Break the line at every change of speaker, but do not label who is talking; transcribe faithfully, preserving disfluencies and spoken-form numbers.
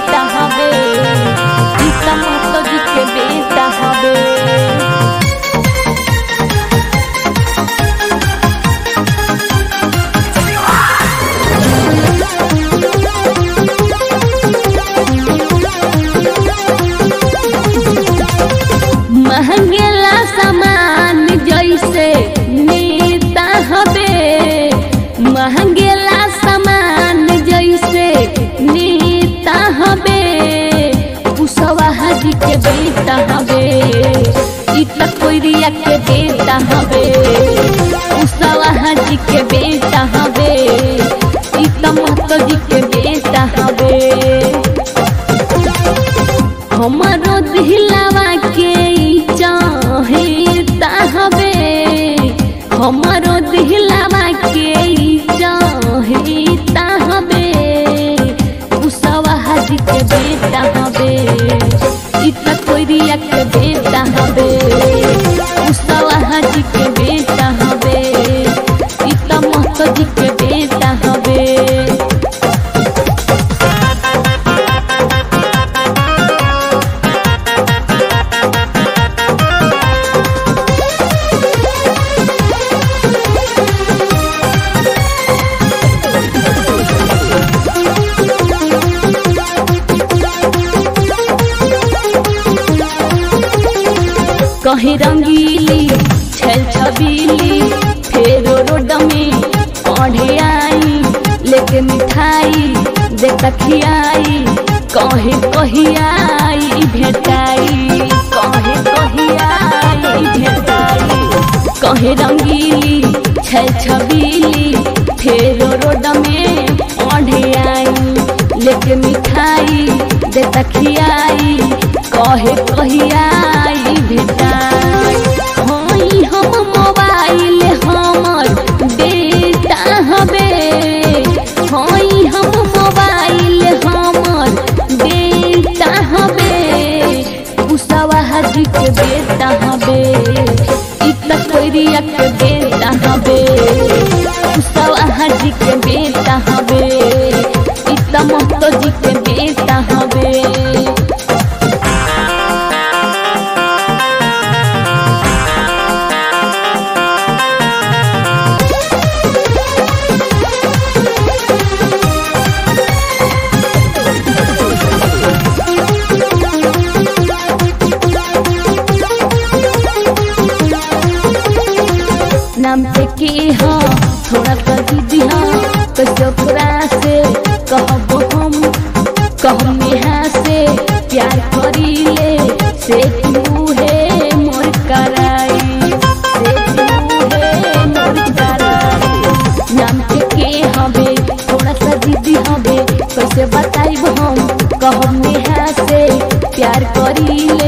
बेटा हवे सीता माता जी के बेटा हवे। महंगेला सामान जैसे नेता हवे महंगेला सामान जैसे नेता हवे कुशवाहा जी के बेटा हवे इतना कोरिया के बेटा हवे कुशवाहा जी के बेटा हवे इतना माता जी के बेटा हवे। हमारो दिलावा के चाहेता हवे हमारो दिलावा के चाहेता हवे कुशवाहा जी के बेटा हवे इतना कोरिया के बेटा हवे कुशवाहा जी के बेटा हवे इतना माता जी के बेटा हवे। कहीं रंगीली छल छबीली फेरो रोड में पढ़े आई लेके मिठाई देखा खियाई कहीं कहियाई भेटाई कहीं कहियाई भेटाई। कहीं रंगीली छल छबीली फेरो रोड में पढ़े आई लेके मिठाई देखा खियाई कहे कहियाई भेटाई। होई हम मोबाइल हमर बेटा हवे होई हम मोबाइल हमर बेटा हवे कुशवाहा जी के बेटा हवे इतना कोरिया के बेटा हवे कुशवाहा जी के बेटा हवे इतना माता जी के बेटा हवे। नाम पे के हाँ थोड़ा सा दीदी हाँ कैसे ओकरा से कहबो हम कहम यहाँ से प्यार करीले से तू है मोर कराई से तू है मोर कराई। नाम पे के हवे थोड़ा सा दीदी हवे कैसे बताइब हम कहम यहाँ से प्यार करीले